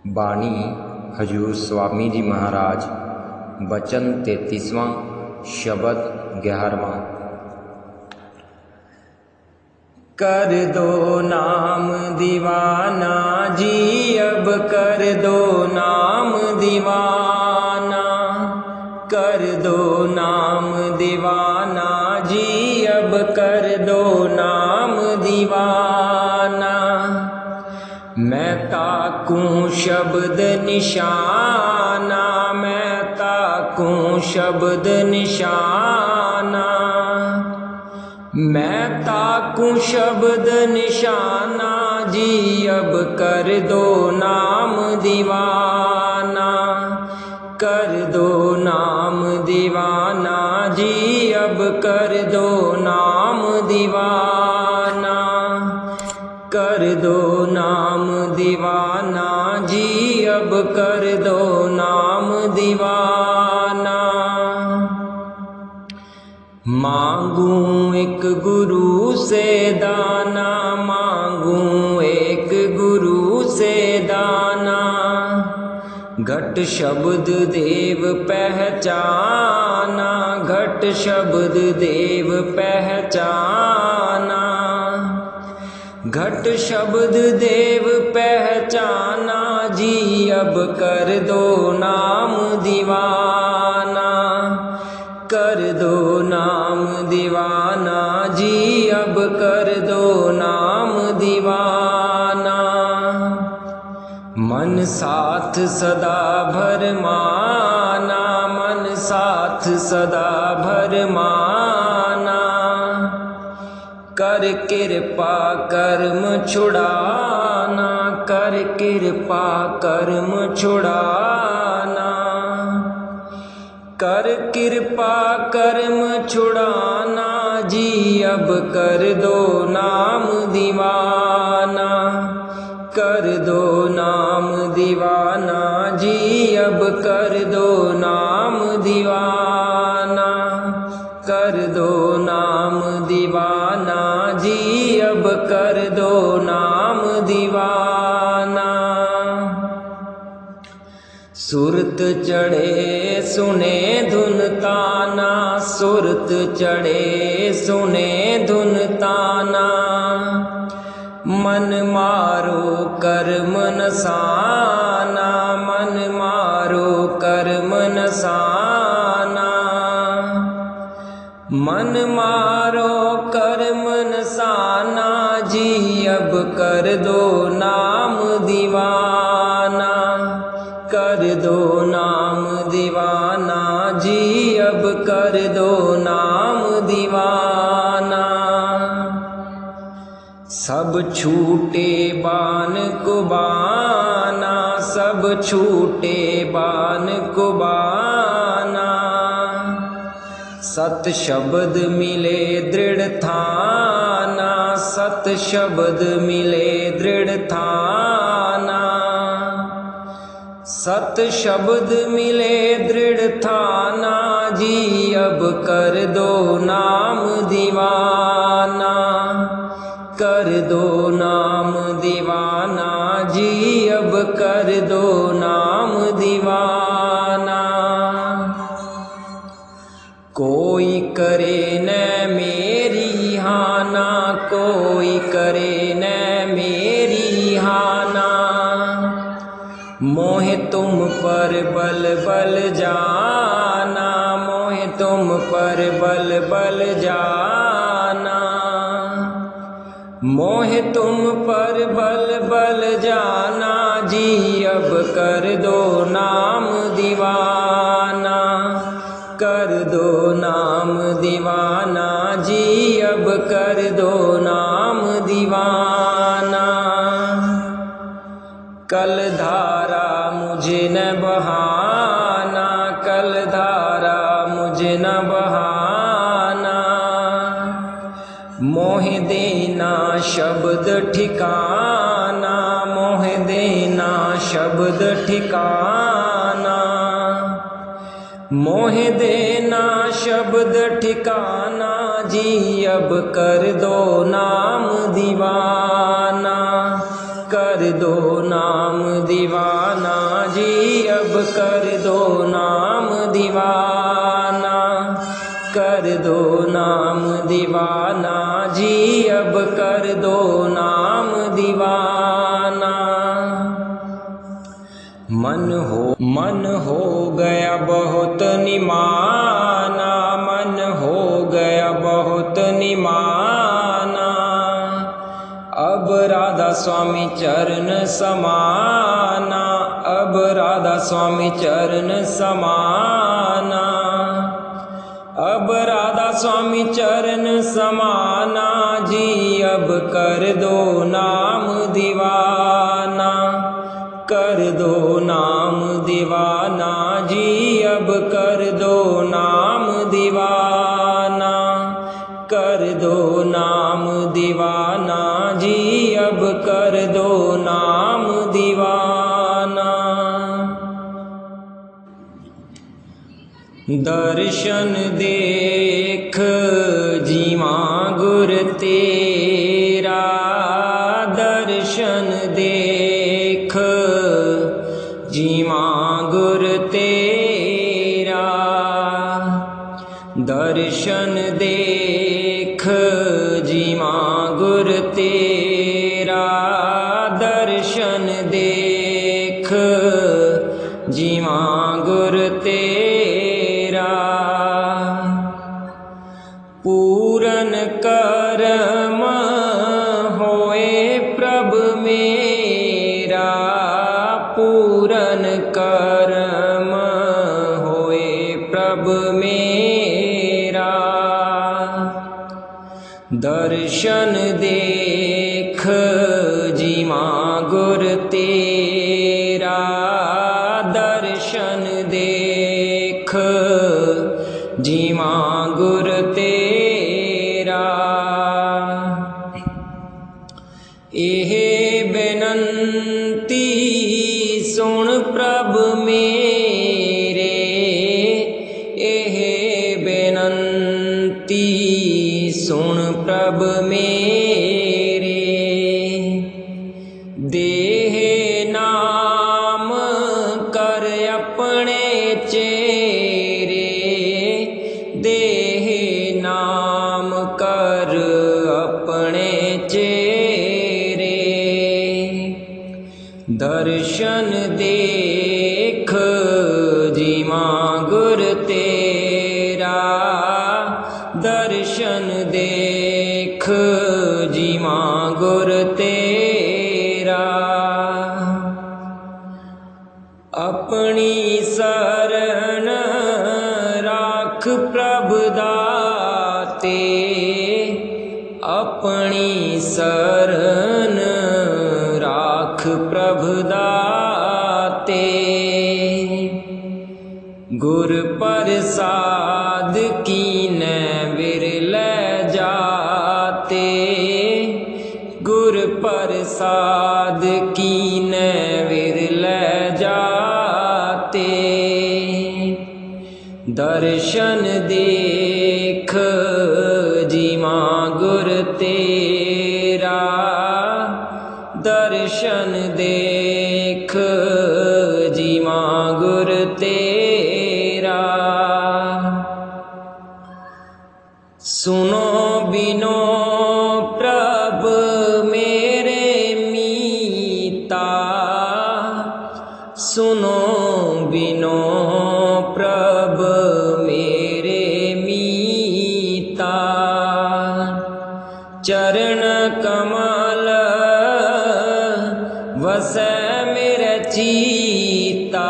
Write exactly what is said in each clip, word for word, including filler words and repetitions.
बाणी हजूर स्वामी जी महाराज, वचन तैंतीसवां, शब्द ग्यारहवां। कर दो नाम दीवाना जी, अब कर दो नाम दीवाना। कर दो नाम दीवाना जी, अब कर दो नाम दीवाना। मैं ताकूं शब्द निशाना, मैं ताकूं शब्द निशाना। मैं ताकूं शब्द निशाना जी, अब कर दो नाम दीवाना। कर दो नाम दीवाना जी, अब कर दो नाम दीवाना। कर दो नाम दीवाना जी, अब कर दो नाम दीवाना। मांगूं एक गुरु से दाना, मांगूं एक गुरु से दाना। घट शब्द देव पहचाना, घट शब्द देव पहचाना। घट शब्द देव पहचाना जी, अब कर दो नाम दीवाना। कर दो नाम दीवाना जी, अब कर दो नाम दीवाना। मन साथ सदा भरमाना, मन साथ सदा भरमाना। कर कृपा कर्म छुड़ाना, कर कृपा कर्म छुड़ाना। कर कृपा कर्म छुड़ाना जी, अब कर दो नाम दीवाना। कर दो नाम दीवाना जी, अब कर दो नाम दीवाना। कर दो नाम दीवाना जी, अब कर दो नाम दीवाना। सुरत चढ़े सुने धुन ताना, सुरत चढ़े सुने धुन ताना। मन मारो कर्म नसाना, मन मारो कर्म नसाना। मन मारो कर्म नसाना जी, अब कर दो नाम दीवाना। कर दो नाम दीवाना जी, अब कर दो नाम दीवाना। सब छूटे बान कुबाना, सब छूटे बान कुबाना। सत शब्द मिले दृढ़ थाना, सत शब्द मिले दृढ़ थाना। सत शब्द मिले दृढ़ थाना जी, अब कर दो नाम दीवाना। कर दो नाम दीवाना जी, अब कर दो नाम दीवाना। कोई करे न मेरी हाना, कोई करे न मेरी हाना। मोहे तुम पर बल बल जाना, मोहे तुम पर बल बल जाना। मोहे तुम पर बल बल जाना जी, अब कर दो नाम दीवाना। कर दो नाम दीवाना जी, अब कर दो नाम दीवाना। कल धारा मुझे न बहाना, कल धारा मुझे न बहाना। मोह देना शब्द ठिकाना, मोह देना शब्द ठिकाना। मोह देना शब्द ठिकाना जी, अब कर दो नाम दीवाना। कर कर दो नाम दीवाना जी, अब कर दो नाम दीवाना, कर दो नाम दीवाना जी, अब कर दो नाम दीवाना। मन हो मन हो गया बहुत निमाना, मन हो गया बहुत निमाना, अब राधा स्वामी चरण समाना, अब राधा स्वामी चरण समाना, अब राधा स्वामी चरण समाना जी, अब कर दो नाम दीवाना, कर दो नाम दीवाना जी, अब कर दो नाम दीवाना, कर दो नाम दीवाना जी, अब कर दो नाम दीवाना। दर्शन देख जीवा गुर तेरा, दर्शन देख जीवा गुर तेरा, दर्शन देख जीवा गुर तेरा, दर्शन देख जीवा गुर तेरा। पूरन करम होए प्रभ मेरा, पूरन करम होए प्रभ मेरा, दर्शन देख जीवा गुर तेरा, दर्शन देख जीवा गुर तेरा। एह बेनंती सुन प्रभ मेरे, एह बेनंती सुन प्रभ मेरे, देह नाम कर अपने चेरे, देह नाम कर अपने चेरे, दर्शन देख जीवा गुर तेरा, दर्शन देख जीवा गुर तेरा। अपनी शरण राख प्रभ दाते, अपनी शरण राख प्रभ दाते, गुर प्रसाद कीनै विरल जाते, गुर प्रसाद कीनै विरल जाते, दर्शन देख जीवा गुर तेरा, दर्शन देख जीवा गुर तेरा। सुनो बिनो प्रभ मेरे मीता, सुनो बिनो प्रभ मेरे मीता, चरण कमल वसै मेरे चीता,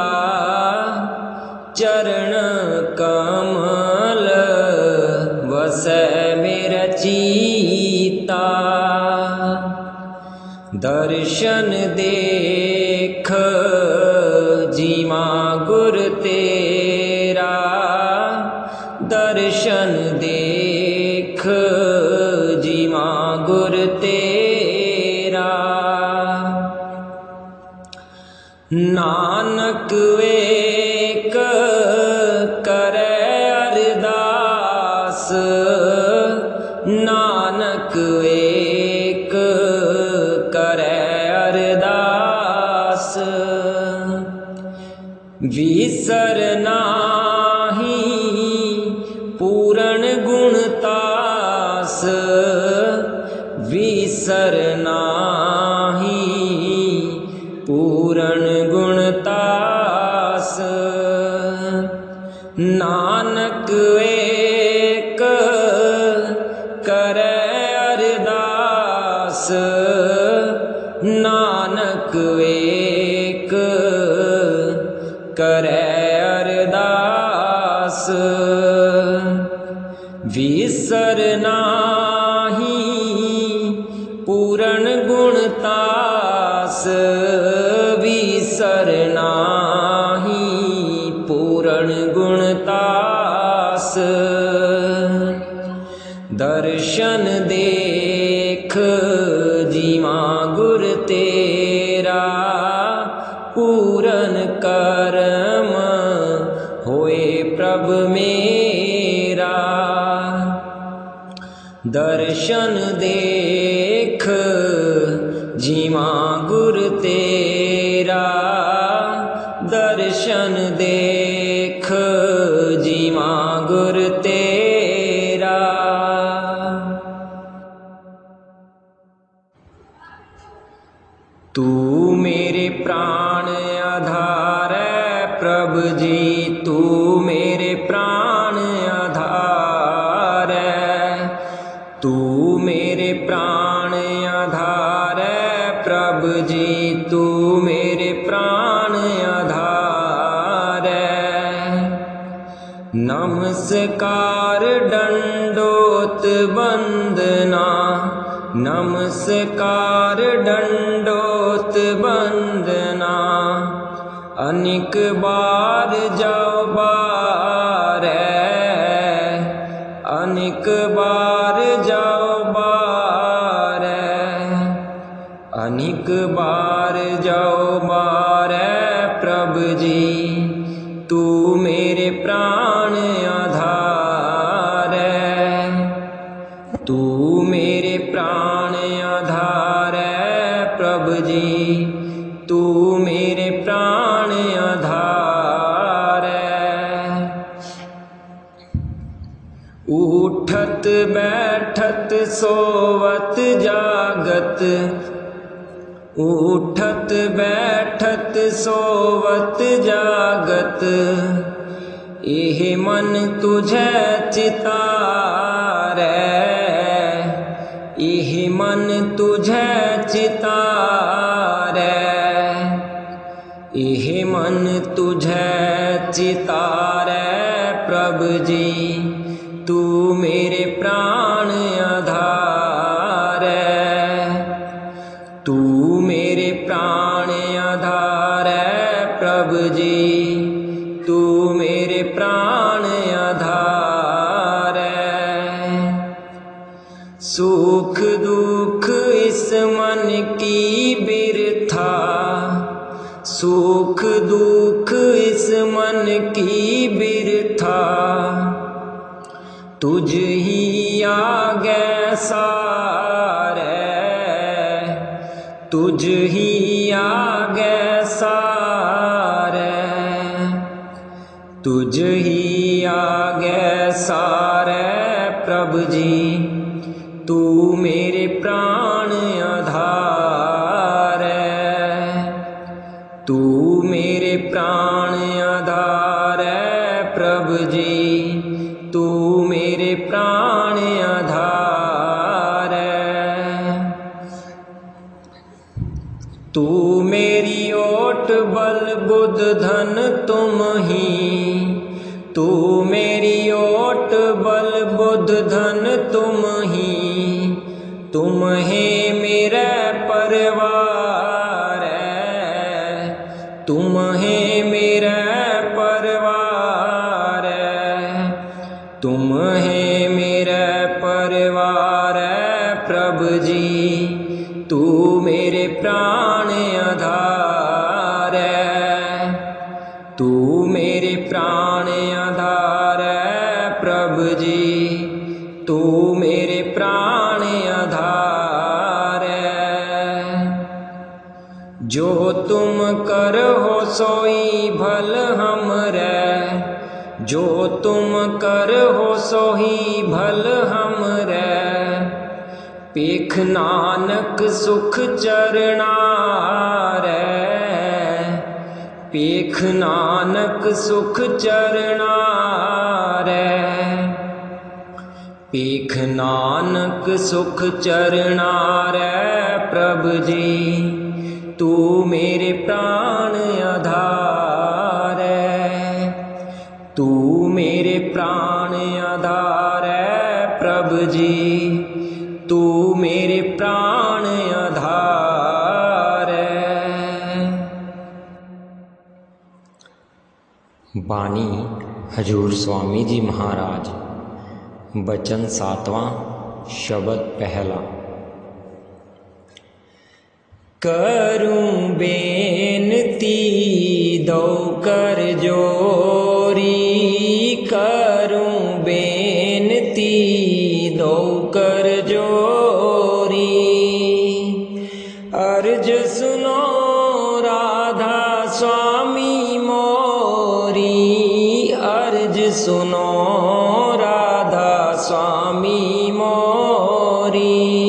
चरण कमल वसै मेरा चीता, दर्शन देख जीवा गुर तेरा, दर्शन देख जीवा गुर तेरा। नानक एक करे अरदास, नानक एक करे अरदास, विसर नाहि पूरन गुणतास, विसर नाहि पूरन गुणतास। नानक एक करे अरदास, नानक एक करे अरदास। विसर नाहि पूरन गुणतास, विसर नाहि पूरन गुणतास। दर्शन देख जीवा गुर तेरा, पूरन करम होए प्रभ मेरा। दर्शन देख जीवा गुर तेरा, दर्शन देख जीवा गुर तेरा। तू मेरे प्राण आधार है प्रभु जी, तू मेरे प्राण आधार है। तू मेरे प्राण आधार है प्रभु जी, तू मेरे प्राण आधार है। नमस्कार दंडोत वंदना, नमस्कार दंडोत वंदना। अनेक बार जाओ बार है, अनेक बार जाओ बार है, अनेक बार जाओ बार है प्रभु जी। तू मेरे प्राण आधार है, तू मेरे प्राण आधार है प्रभु जी, तू मेरे प्राण आधार है। उठत बैठत सोवत जागत, उठत बैठत सोवत जागत। एह मन तुझे चितारै, एह मन तुझे चितारै, एह मन तुझे चितारै प्रभु जी। तू मेरे प्राण आधार है, तू मेरे प्राण आधार है प्रभु जी, तू मेरे प्राण आधार है। सुख दुख इस मन की बिरथा, सुख दुख इस मन की बिरथा। तुझ ही आगे सारै, तुझ ही आगे सारै, तुझ ही आगे सारै प्रभु जी। तू मेरे प्राण आधार है, तू मेरे प्राण आधार है प्रभु जी, तू मेरे प्राण आधार है। तू मेरी ओट बल बुध धन तुम ही, तू मेरी ओट बल बुध धन तुम ही। तुम है मेरा परिवार है, तुम है मेरा परिवार है, तुम है मेरा परिवार है प्रभु जी। तू मेरे प्राण आधार है, तू मेरे प्राण आधार है प्रभु जी, तू मेरे प्राण आधार है। जो तुम करहो सोई भल हमरै, जो तुम करहो सोही भल हमरै। पेख नानक सुख चरणारै, पेख नानक सुख चरणारै। पेख नानक सुख चरणारै, प्रभु जी तू मेरे प्राण आधार है, तू मेरे प्राण आधार है। प्रभु जी तू मेरे प्राण आधार है। बानी हजूर स्वामी जी महाराज, वचन सातवां, शब्द पहला। करूं बेनती दो कर जोरी, करूं बेनती दो कर जोरी। अर्ज सुनो राधा स्वामी मोरी, अर्ज सुनो राधा स्वामी मोरी।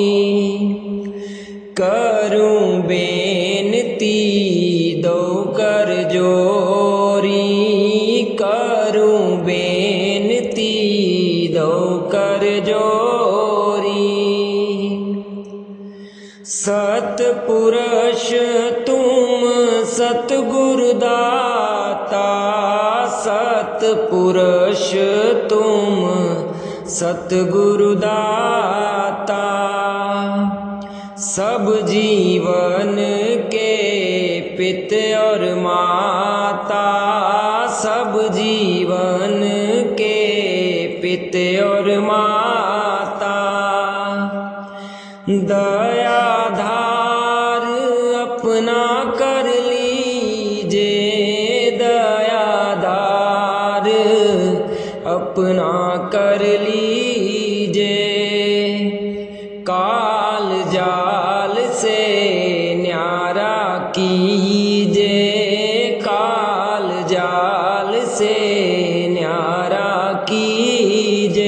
करूं बेनती दो कर जोरी, करूं बेनती दो कर जोरी। सतपुरुष तुम सतगुरु दाता, सतपुरुष तुम सतगुरु दाता। सब जीवन के पित और माता, सब जीवन के पित और माता। दयाधार अपना कर लीजे, दयाधार अपना कर लीजे। काल जाल से न्यारा कीजे, काल जाल से न्यारा कीजे।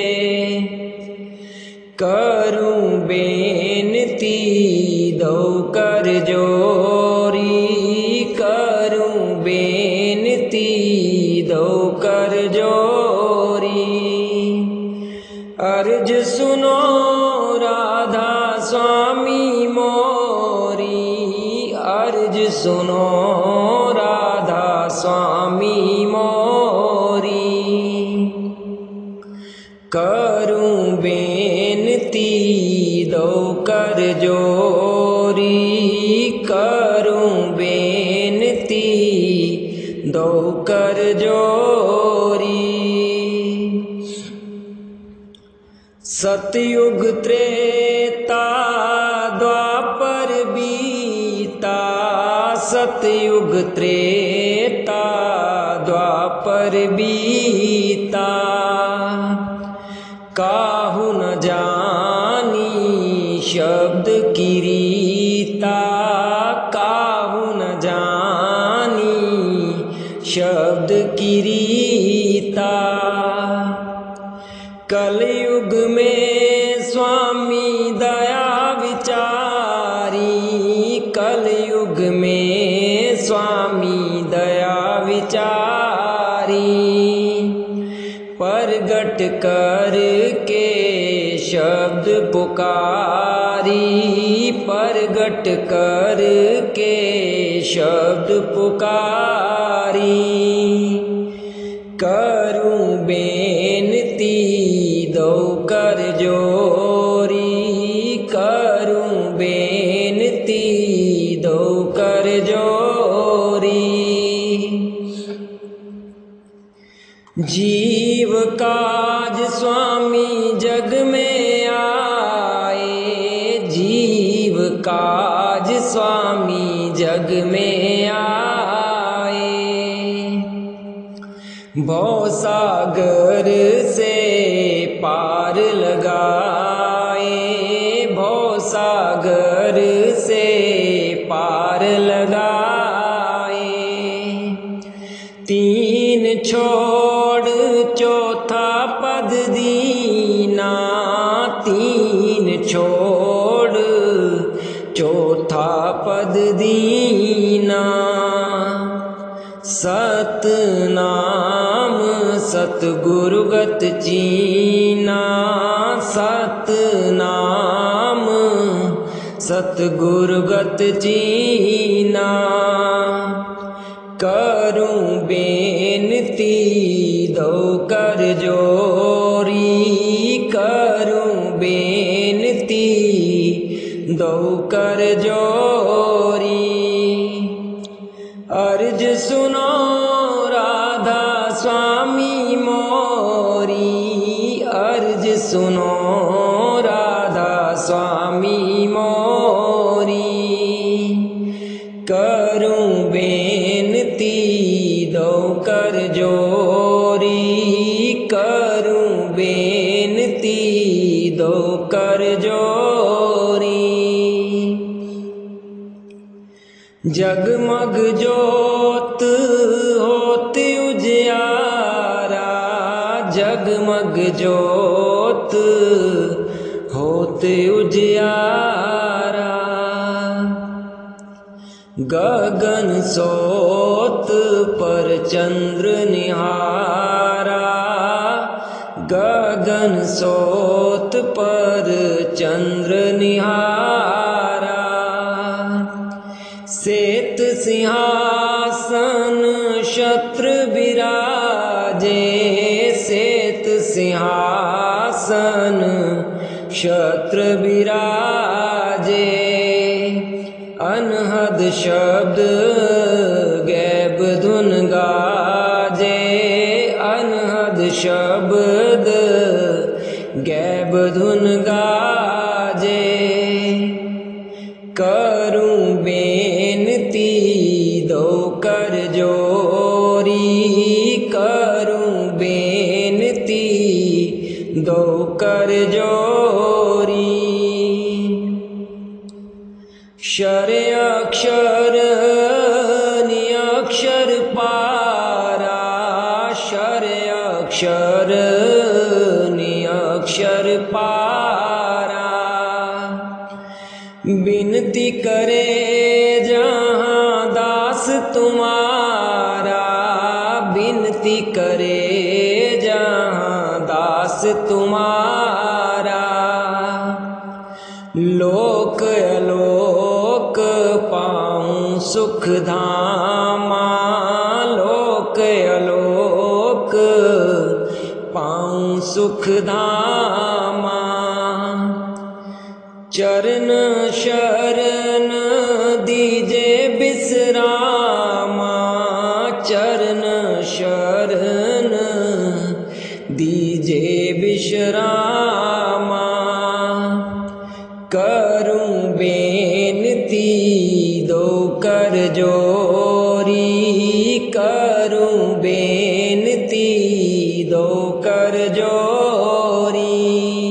करूं बेनती दो कर जोरी, करूं बेनती दो कर जोरी। अर्ज सुनो राधा स्वामी मोरी, अर्ज सुनो राधा स्वामी मोरी। करूं बेनती दो कर जोरी, करूं बेनती दो कर जोरी। सतयुग त्रेता द्वापर बीता, सतयुग त्रेता द्वापर बीता। काहू न जानी शब्द की रीता, काहू न जानी शब्द की रीता। कलयुग में स्वामी दया विचारी, कलयुग में स्वामी दया विचारी। प्रगट कर के शब्द पुकारी, प्रगट कर के शब्द पुकारी। करूं बेनती दो कर जोरी, करूं बेनती दो कर जोरी। जीव काज स्वामी जग में आए, जीव काज स्वामी जग में आए। भव सागर से पार लगाए, भव सागर से पार लगाए। छोड़ चौथा पद दीना, तीन छोड़ चौथा पद दीना। सतनाम सतगुरुगत चीना, सतनाम सतगुरुगत चीना। करूं बेनती दो कर जोरी, करूं बेनती दो कर जोरी। अर्ज सुनो राधा स्वामी मोरी, अर्ज सुनो राधा स्वामी मोरी। करूं बेनती दो कर जोरी, करूं बेनती दो कर जोरी। जगमग जोत होत उजियारा, जगमग जोत होत उजियारा। गगन सोत पर चंद्र निहारा, गगन सोत पर चंद्र निहारा। श्वेत सिंहासन शत्र विराजे, श्वेत सिंहासन शत्र विराजे। अनहद शब्द गैब धुन गाजे, अनहद शब्द गैब धुन गाजे। करूं बेनती दो कर जोरी, करूं बेनती दो कर जोरी। क्षर अक्षर नियक्षर पारा, क्षर अक्षर नियक्षर पारा। बिनती करे जहाँ दास तुम्हारा, बिनती करे जहाँ दास तुम्हारा। लोक अलोक पाऊं सुख धामा, लोक अलोक पाऊं सुख धामा। चरण शरण दीजे विश्रामा, चरण शरण दीजे विश्रामा। करूं बेनती दो कर जोरी, करूं बेनती दो कर जोरी।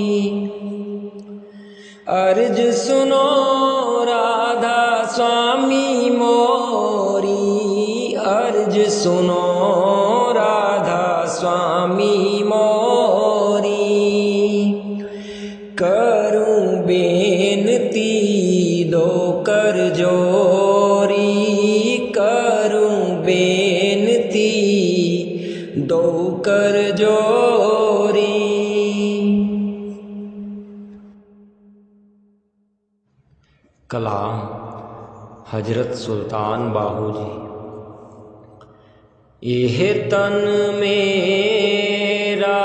अर्ज सुनो राधा स्वामी मोरी, अर्ज सुनो राधा स्वामी मोरी। करूं बेनती दो कर जोरी, करूं बेनती दो कर जोरी। कलाम हजरत सुल्तान बाहू जी। एह तन मेरा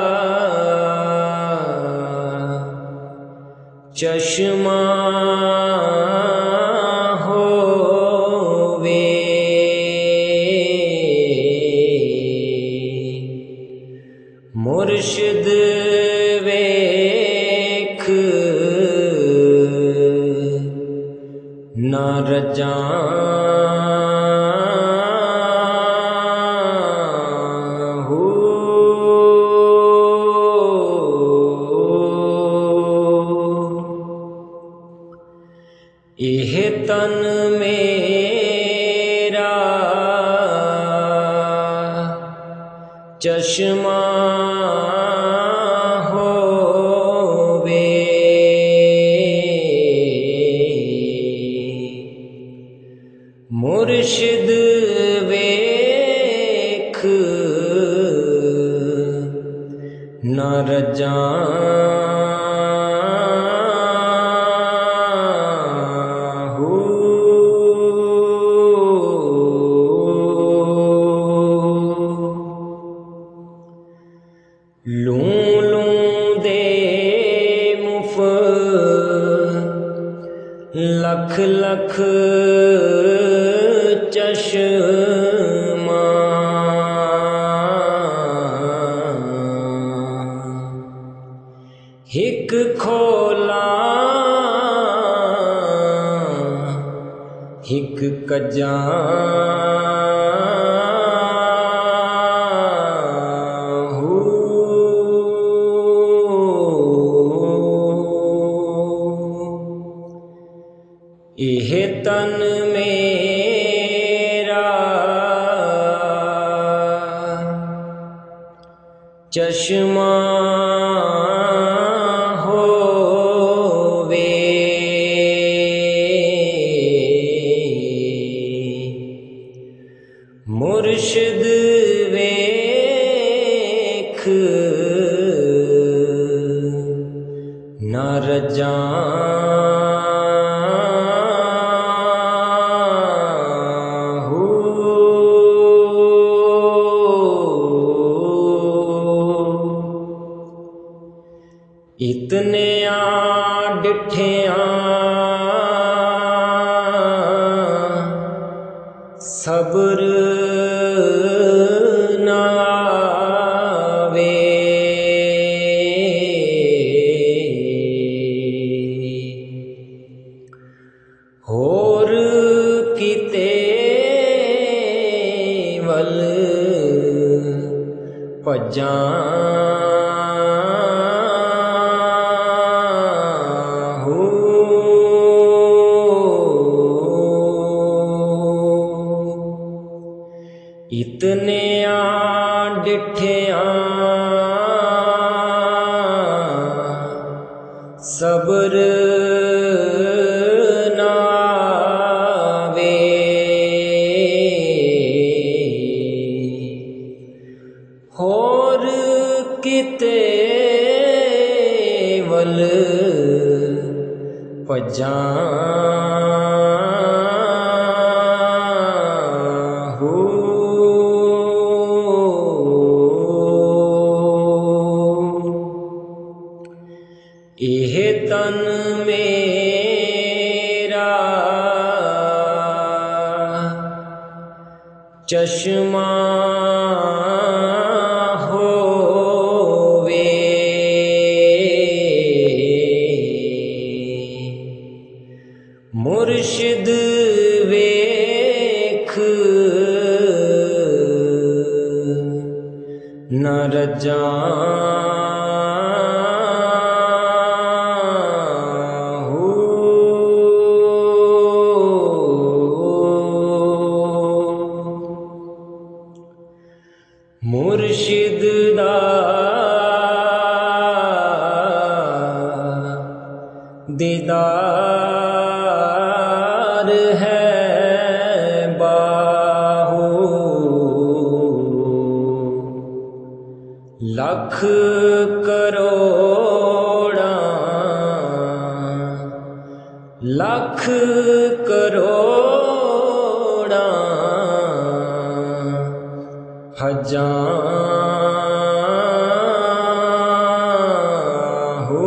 चश्मा होवे, मुर्शिद वेख न रजा चश्मा होवे मुर्शिद वेख न रजा लूं लूं दे मुफ लख लख चश्मा हिक खोला हिक कजा एह तन मेरा चश्मा होवे मुर्शिद वेख न रजा इतने आ डिठिया सब्र न आवे होर किते वल भजां इतने आ डिठिया सब्र न आवे होर किते वल भजां एह तन मेरा चश्मा होवे मुर्शिद वेख न रजा मुर्शिद दा दीदार है बाहू लख करोड़ा लख करोड़ा हजार हो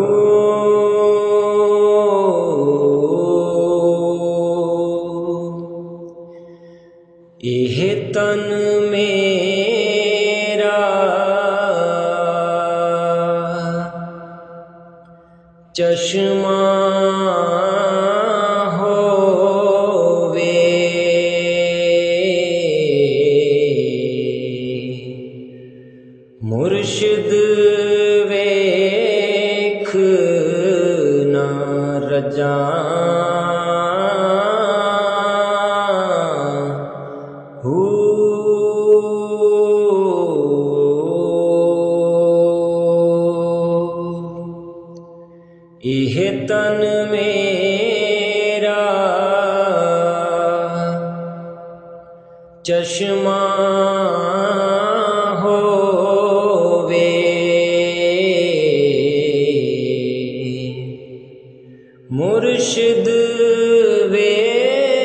एह तन मेरा चश्मा मुर्शिद वेख न रजा हो। चश्मा होवे मुर्शिद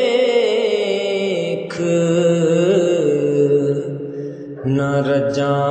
वेख न रजां